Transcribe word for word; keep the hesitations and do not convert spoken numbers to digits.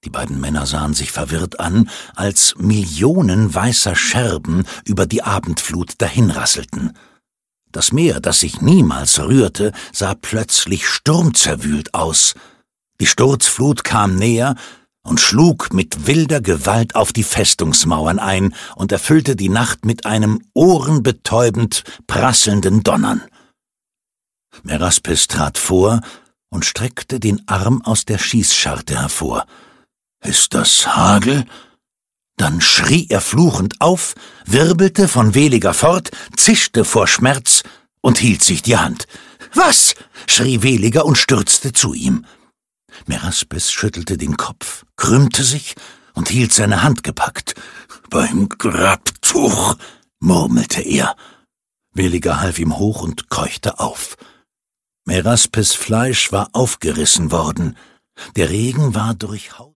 Die beiden Männer sahen sich verwirrt an, als Millionen weißer Scherben über die Abendflut dahinrasselten. Das Meer, das sich niemals rührte, sah plötzlich sturmzerwühlt aus. Die Sturzflut kam näher und schlug mit wilder Gewalt auf die Festungsmauern ein und erfüllte die Nacht mit einem ohrenbetäubend prasselnden Donnern. Meraspes trat vor und streckte den Arm aus der Schießscharte hervor. »Ist das Hagel?« Dann schrie er fluchend auf, wirbelte von Weliger fort, zischte vor Schmerz und hielt sich die Hand. »Was?« schrie Weliger und stürzte zu ihm. Meraspes schüttelte den Kopf, krümmte sich und hielt seine Hand gepackt. »Beim Grabtuch«, murmelte er. Weliger half ihm hoch und keuchte auf. Meraspes Fleisch war aufgerissen worden. Der Regen war durch Haut